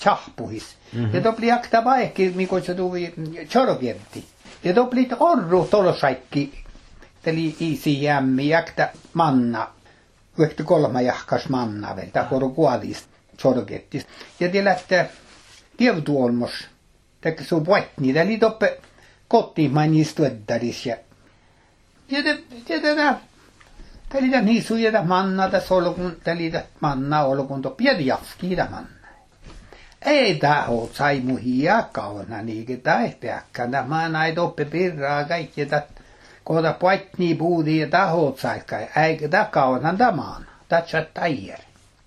chahpuhis. Ja topli jakta vaikki, mikä se tuli chorogenti. Ja topli orru tolosaikki, teli isi jämmi, jakta manna. Vaikka 3 jahkas manna vielä, tai koru kuolista chorogettis. Ja te lähtee tievtuolmos, tekä suu puetni, teli toppe kotiin mainis tuettaris. Ja teli tämän hisuja tämän manna, tässä olkun, teli tämän manna olkun, to piedi jafki tämän manna. Ei tää oo sai muhia kauna, niikin tää ei peäkkään. Tämä näin toppe pirraa kaikki, tää kohta puetni puudi ja tää oo sai kai. Eikä tää kauna tämän, tää tjät täijäri.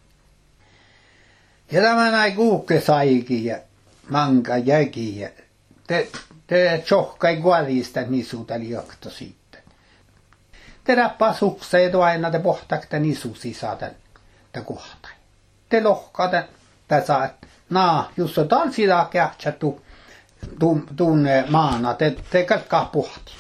Ja tämä näin kuukke saikin ja manka jäki ja te tjohkai kuolista nisuuteli jokto siitä. Te rappaa sukseen aina te pohtakta nisu sisään te kohtaan. Te lohkaa te saat. Jos on tanssida kähtsä tuun maana, te kaikkaa pohtii.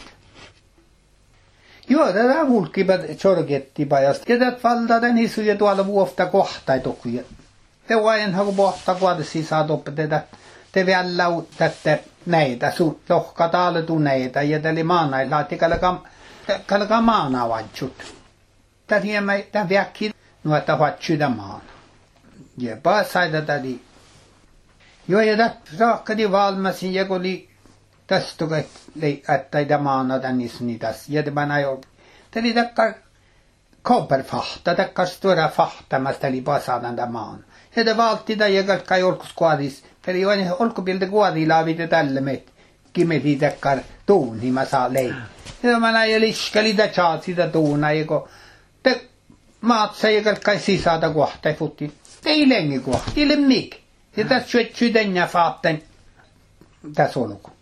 Joo, tätä vulkkipa tjorgettipa ja ketä valtaa den isuja tuolla vuofta kohtai tokuja. Te vain haku pohtaa kuote sisään toppe te vielä tätte näitä, lohkaa taalle tunneita ja täli maana, laatti kalkaa maana vatsut. Tämän väkki noita vatsuda maana. Ja pääsai tätä li. Joo, ja tätä saakkadi valmasin, ja kun oli tästä, että ei maana tännis niitäs. Ja tämä näin on. Tämä oli takka koperfahta, takka stora fahtamasta, eli pasadan tämän maan. Ja tämä valtti tämä, ja kaikka ei olkus kuadis. Tämä oli vain olkupilta kuadilla, mitä tälle me kimeti takka tuun, niin mä saa leipää. Ja tämä näin, ja liskali tämä tjaat sitä tuuna, ja kun te maatsa, ja kaikka ei sisältä kohta, ja futti. Ei lengi kohta, ei le mik. Ja tässä sydänjä faatten tässä olkoon.